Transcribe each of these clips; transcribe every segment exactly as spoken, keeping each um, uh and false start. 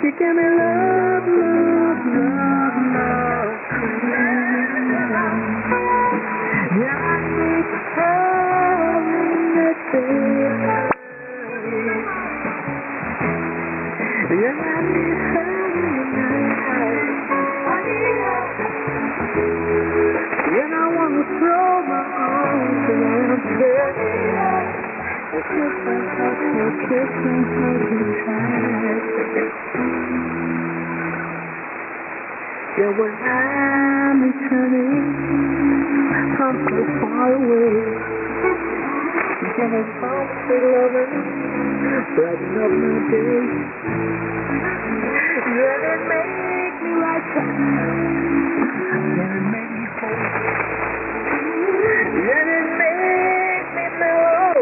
She gave me love, love, love, love. Yeah, I need her. Yeah, I need her. And I want to throw my arms around her. Kiss her, hug her, kiss her, hug her tight. Yeah, when I'm returning from so far away, give me something loving, brighten up my day. Yeah, it make me like that. Yeah, it make me whole. Yeah, it make me mellow.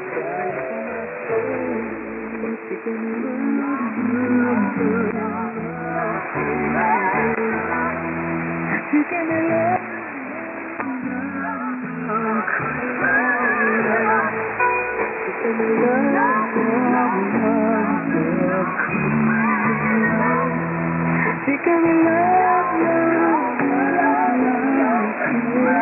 She give me love, she give me love. She give me love, she give me love, love, love,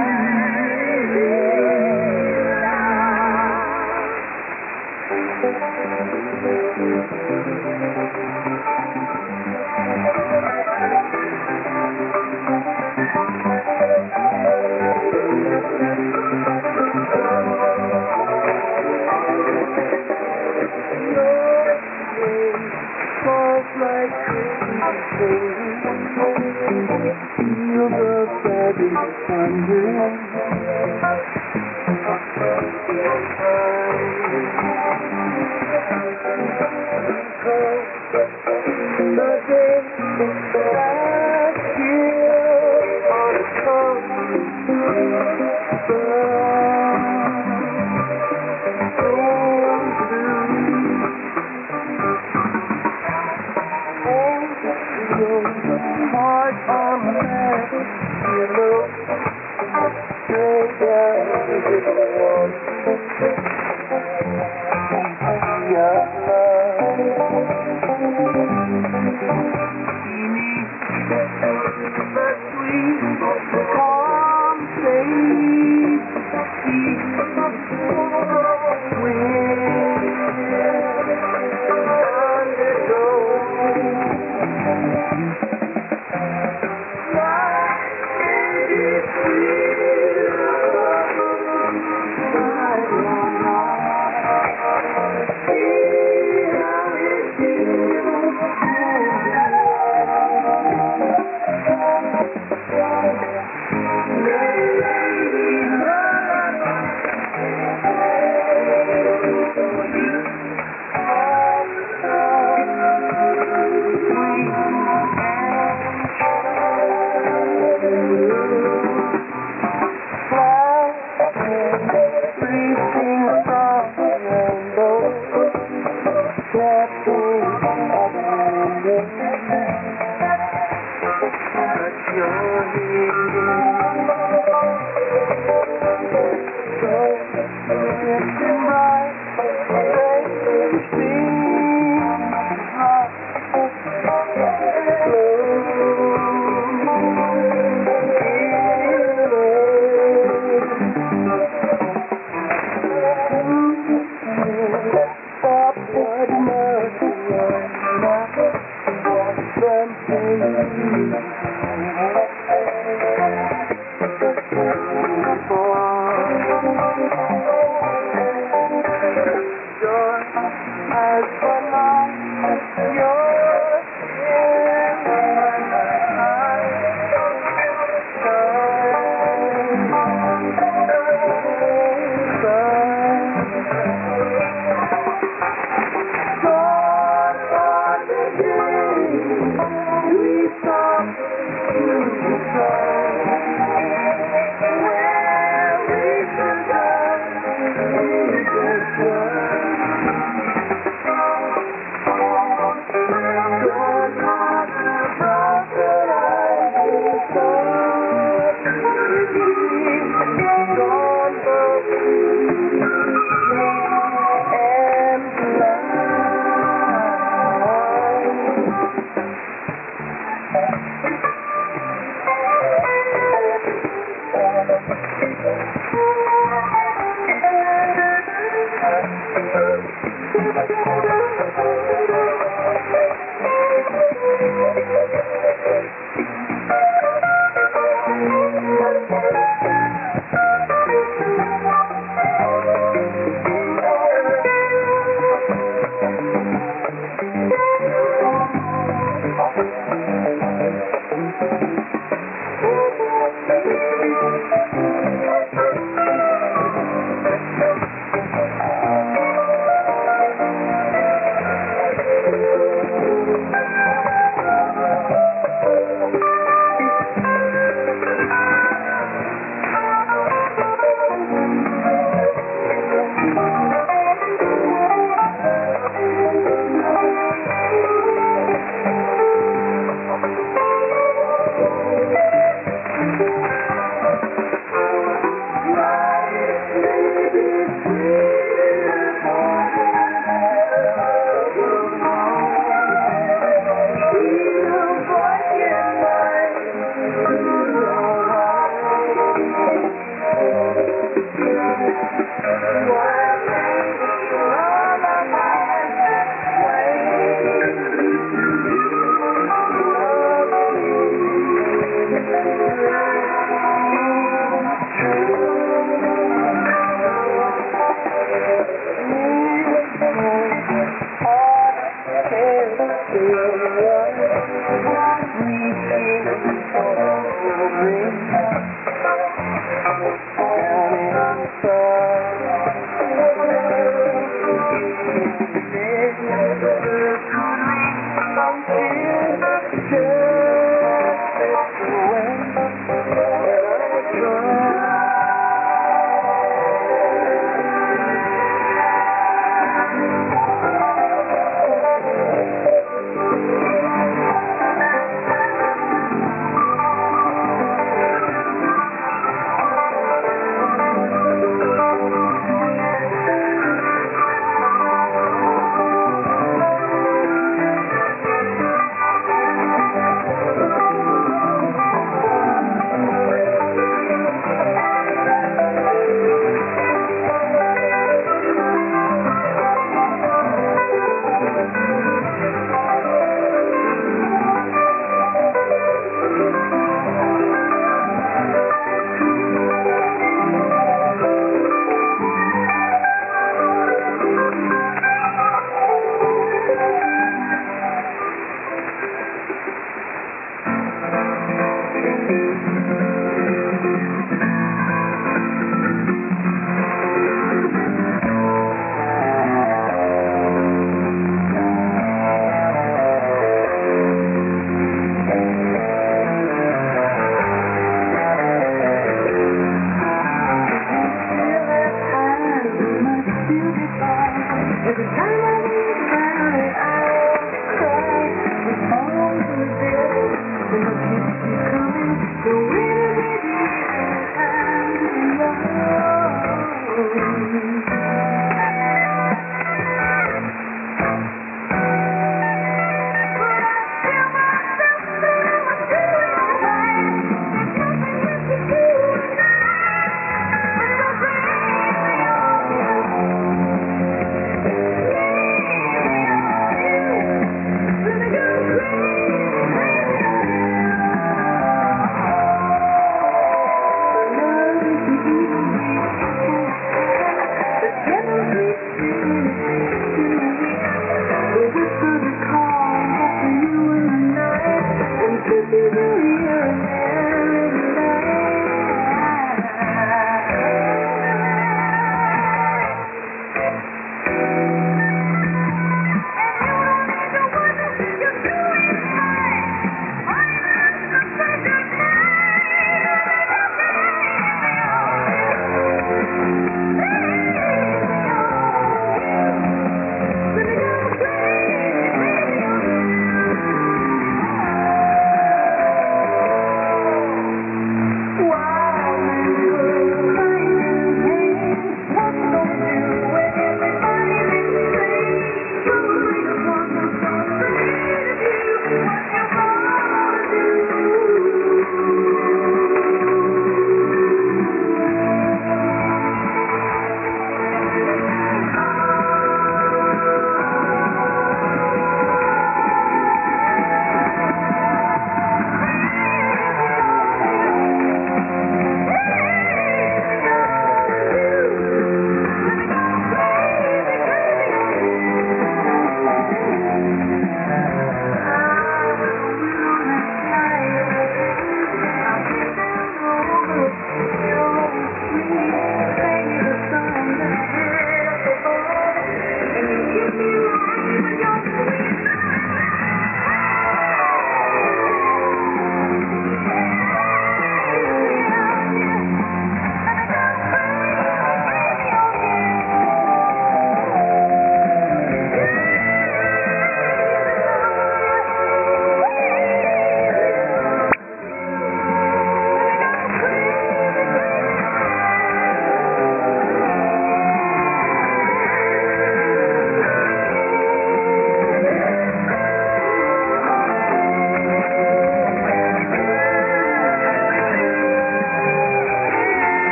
feel the fabulous thunder.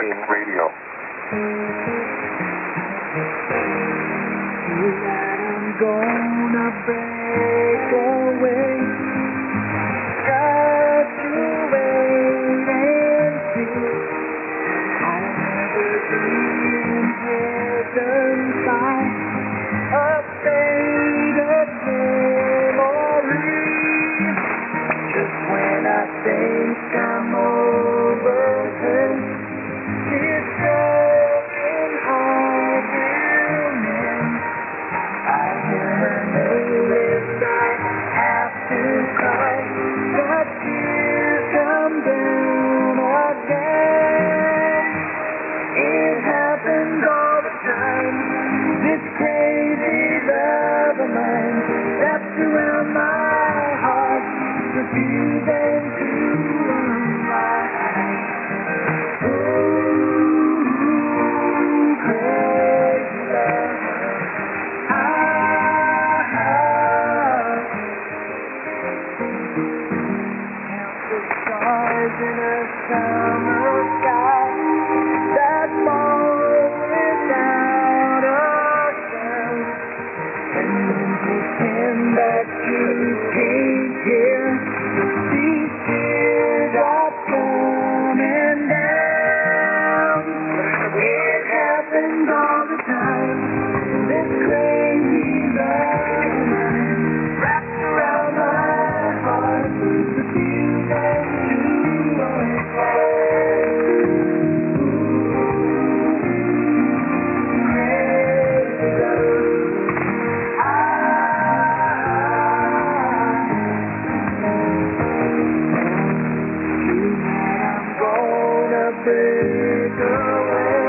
Dream Radio. I'm gonna break away, got to wait and see. I'll never be in heaven's light, a faded memory. Just when I think I'm over her, this broken heart will mend. I hear her name and I have to cry, but tears come down again. It happens all the time, this crazy love of mine wraps around my heart, refusing to unwind. Ooh, crazy love. Stars in a summer sky that fall without a sound, and then pretend that you can't hear these teardrops coming down. It happens all the time, this crazy love of mine wraps around my heart, refusing break away.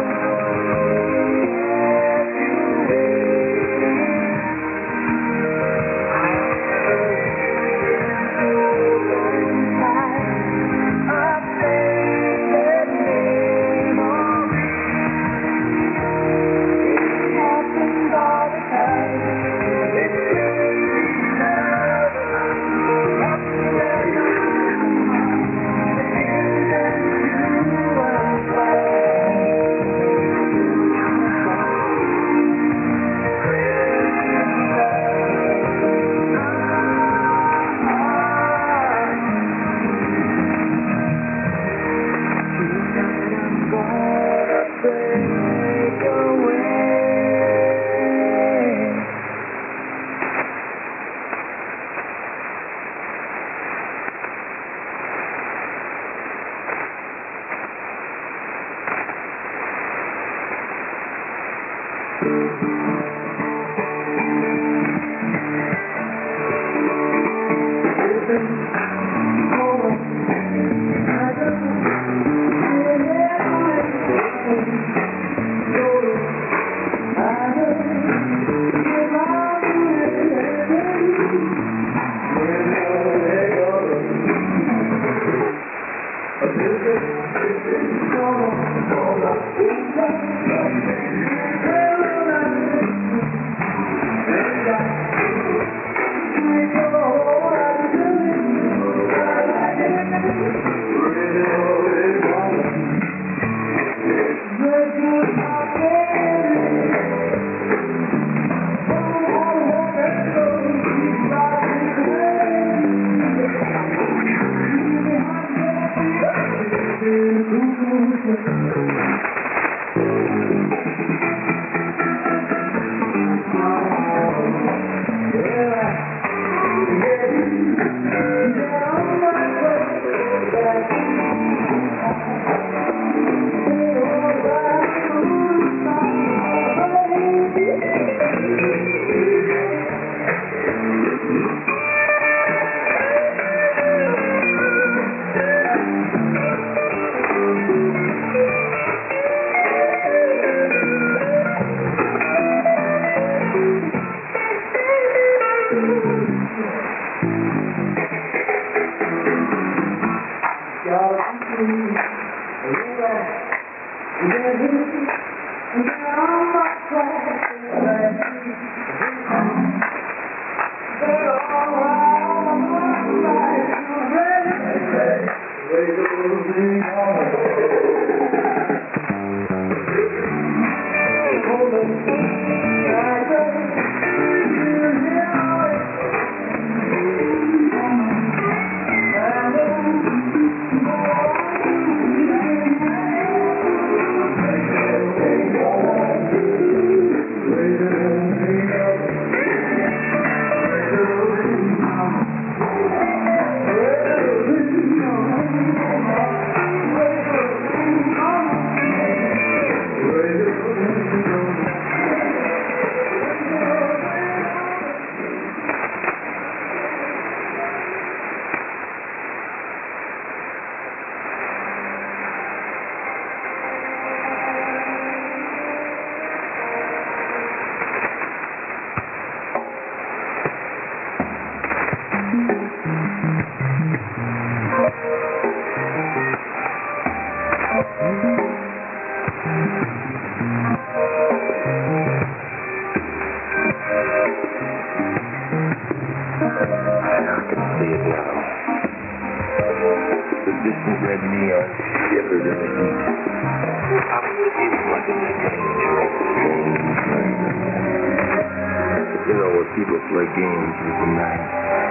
You know, when people play games with the night,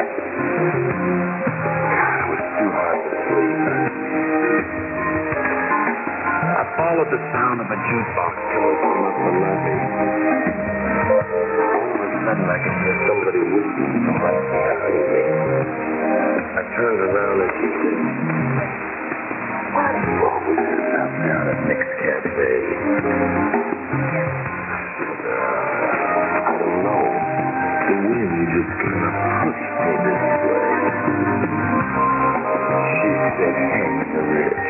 it was too hard to sleep. I followed the sound of a jukebox coming from up the levee. All of a sudden, I could hear somebody whispering from right behind me. I turned around and she said, "What is this out there at Nick's Cafe?" I don't know. The wind just kind of pushed me this way. She said, "Hang the rich."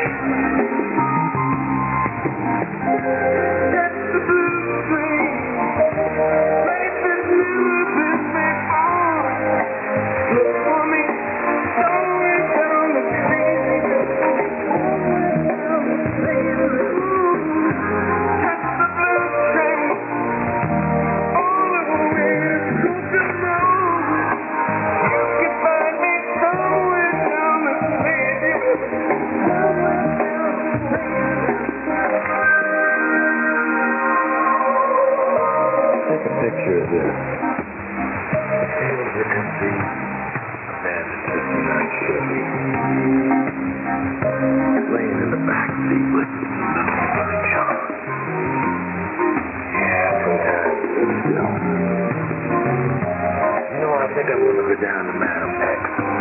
That's the blue train. Places never been before. Look for me somewhere down the crazy road. That's the blue train. All the way to Cook-a-Road. You can find me somewhere down the crazy road. Take a picture of this. The fields are empty. A man is sitting on Chevy. Laying in the back seat with Brother John. Yeah, sometimes it's still. You know, I think I'm going to go down to Madam X.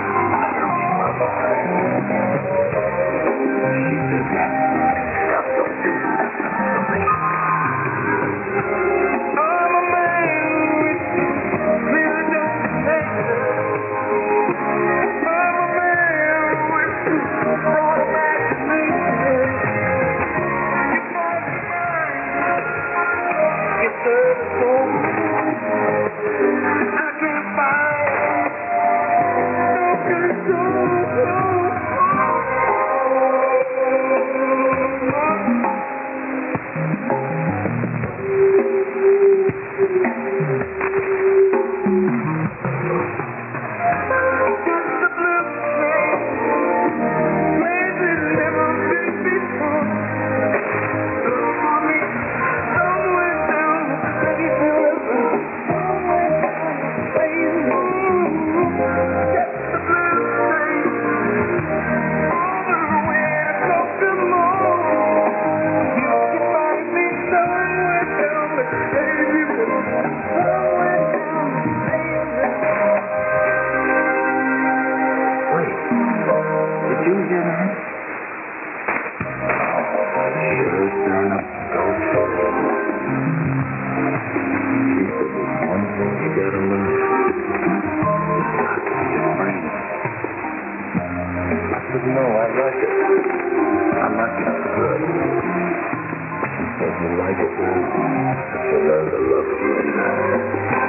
She said, "Stop, don't do nothing for me." I'm a man with clear destination. I'm a man with broad imagination. You find me mine. You serve the soul. I can't find no control. No, I like it. I like it good. If you like it good, I should learn to love you tonight.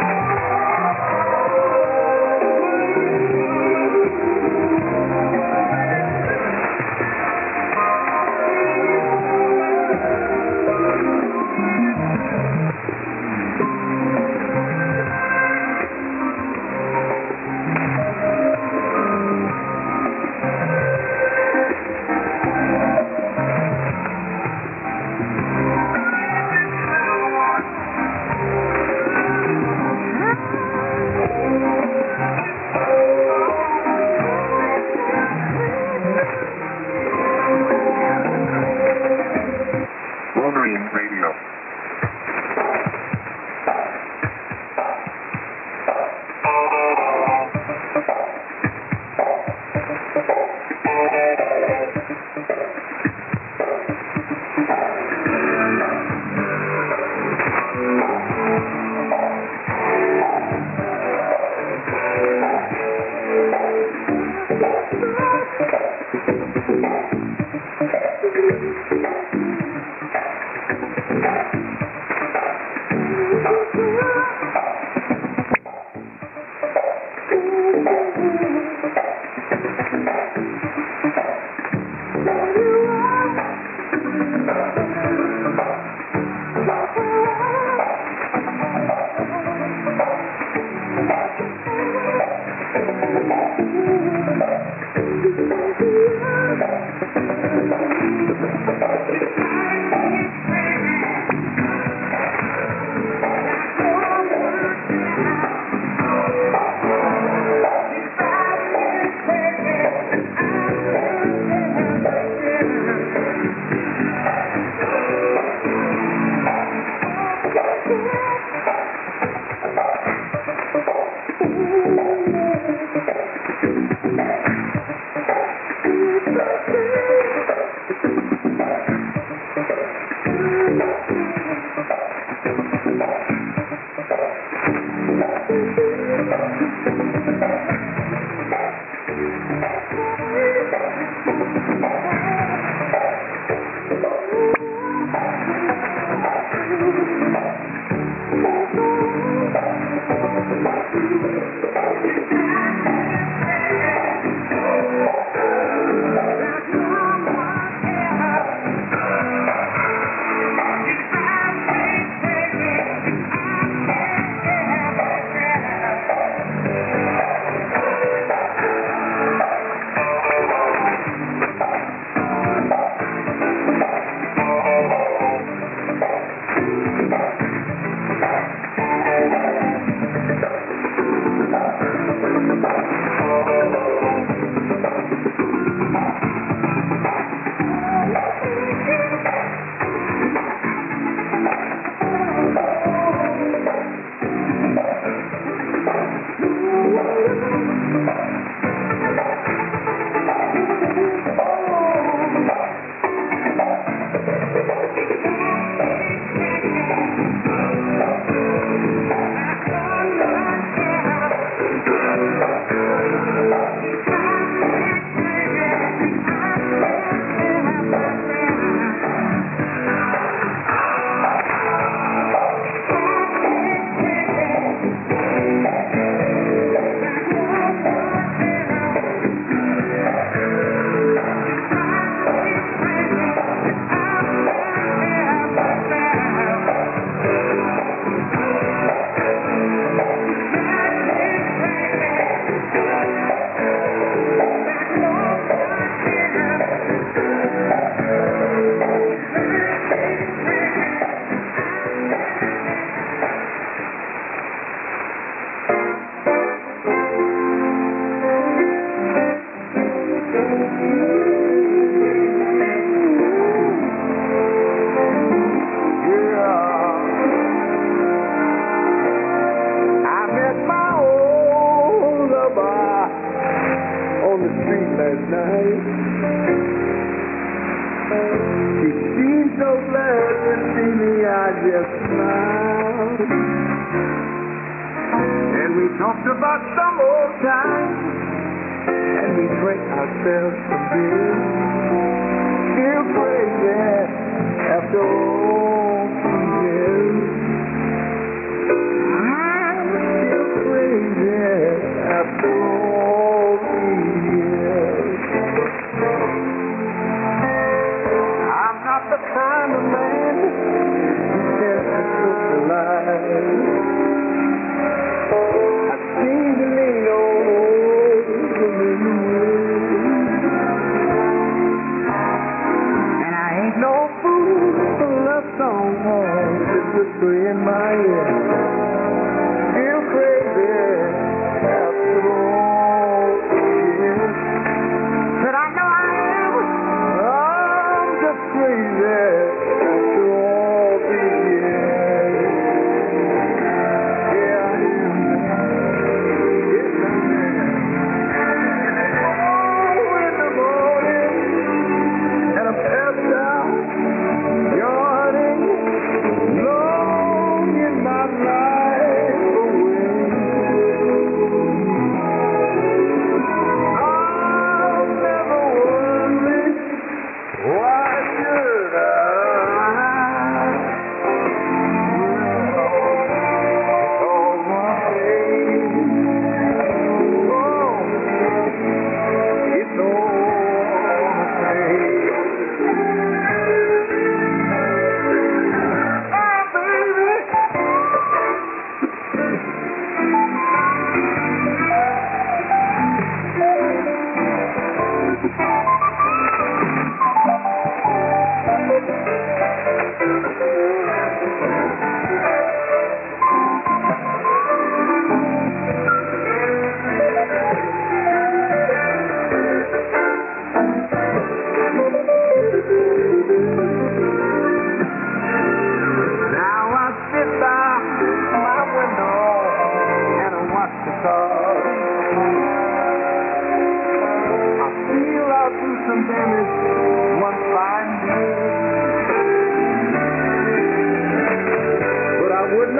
Long in my life.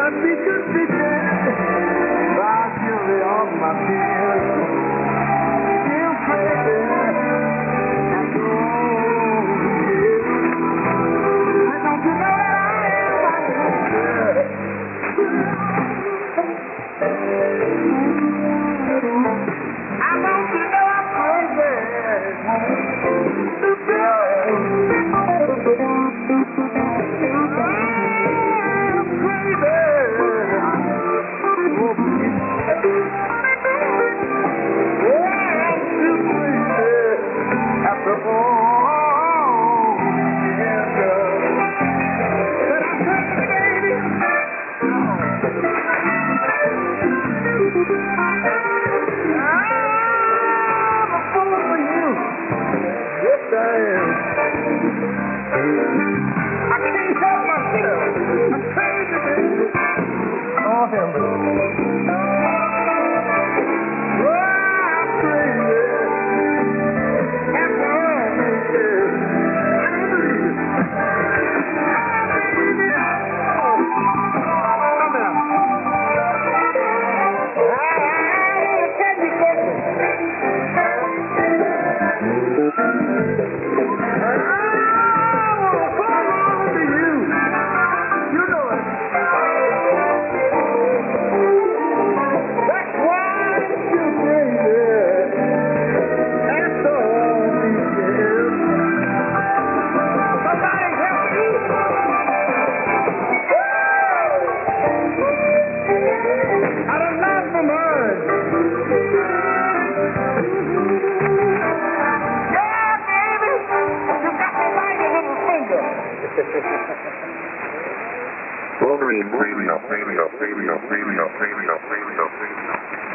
But we could be dead. I'll give it all my fears. Still crazy after all these years. But don't you know that I am like that? I want you to know I'm crazy. Radio, radio, radio, radio, radio, radio, radio, radio.